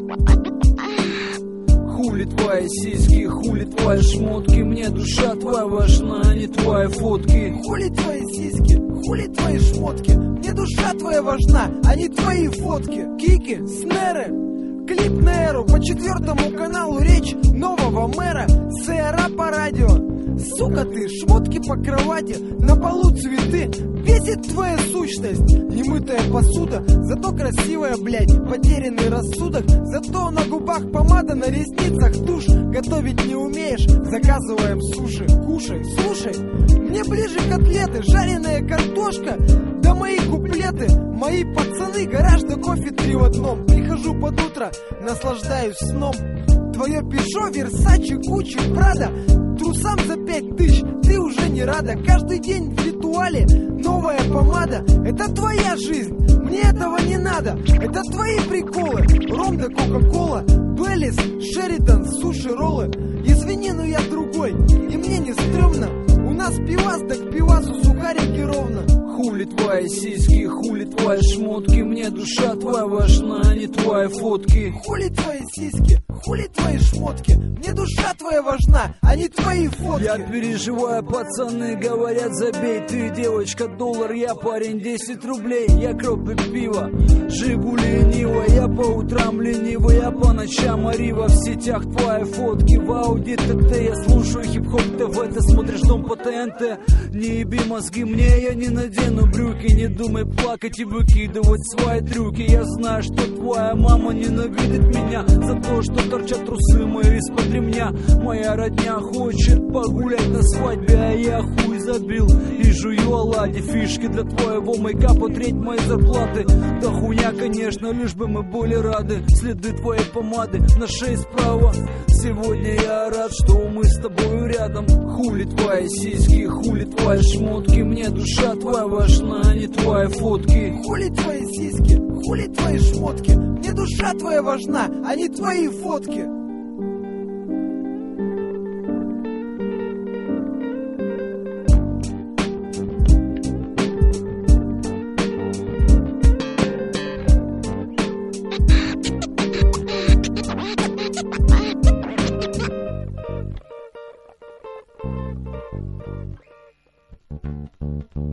Хули твои сиськи, хули твои шмотки, мне душа твоя важна, а не твои фотки. Хули твои сиськи, хули твои шмотки, мне душа твоя важна, а не твои фотки. Кики, снеры, клип на эру, по 4 каналу речь нового мэра. СРА по радио. Сука ты, шмотки по кровати, на полу цветы. Бесит твоя сущность, немытая посуда. Зато красивая, блядь, потерянный рассудок. Зато на губах помада, на ресницах тушь. Готовить не умеешь, заказываем суши. Кушай, слушай, мне ближе котлеты, жареная картошка. Да мои куплеты, мои пацаны, гараж да кофе 3 в одном. Прихожу под утро, наслаждаюсь сном. Твое Пежо, Версачи, Гуччи, Прада, трусам за 5000 ты уже не рада. Каждый день в ритуале новая помада. Это твоя жизнь, мне этого не надо. Это твои приколы, ром да кока-кола, Беллис, Шеридан, суши-роллы. Извини, но я другой, и мне не стрёмно. У нас пивас, да к пивасу сухарики ровно. Хули твои сиськи, хули твои шмотки, мне душа твоя важна, а не твои фотки. Хули твои сиськи, хули твои шмотки, мне душа твоя важна, а не твои фотки. Я переживаю, пацаны говорят, забей. Ты девочка доллар, я парень 10 рублей. Я кропы пива, живу лениво. Я по утрам ленивый, я по ночам орива. В сетях твои фотки, в Ауди ТТ. Я слушаю хип-хоп ТВ, ты смотришь дом по ТНТ. Не еби мозги мне, я не надену брюки. Не думай плакать и выкидывать свои трюки. Я знаю, что твоя мама ненавидит меня за то, что торчат трусы мои из-под ремня. Моя родня хочет погулять на свадьбе, а я хуй забил и жую оладьи. Фишки для твоего мейкапа, треть моей зарплаты. Да хуйня, конечно, лишь бы мы были рады. Следы твоей помады на шее справа. Сегодня я рад, что мы с тобой рядом. Хули твои сиськи, хули твои шмотки, мне душа твоя важна, а не твои фотки. Хули твои сиськи, хули твои шмотки, мне душа твоя важна, а не твои фотки.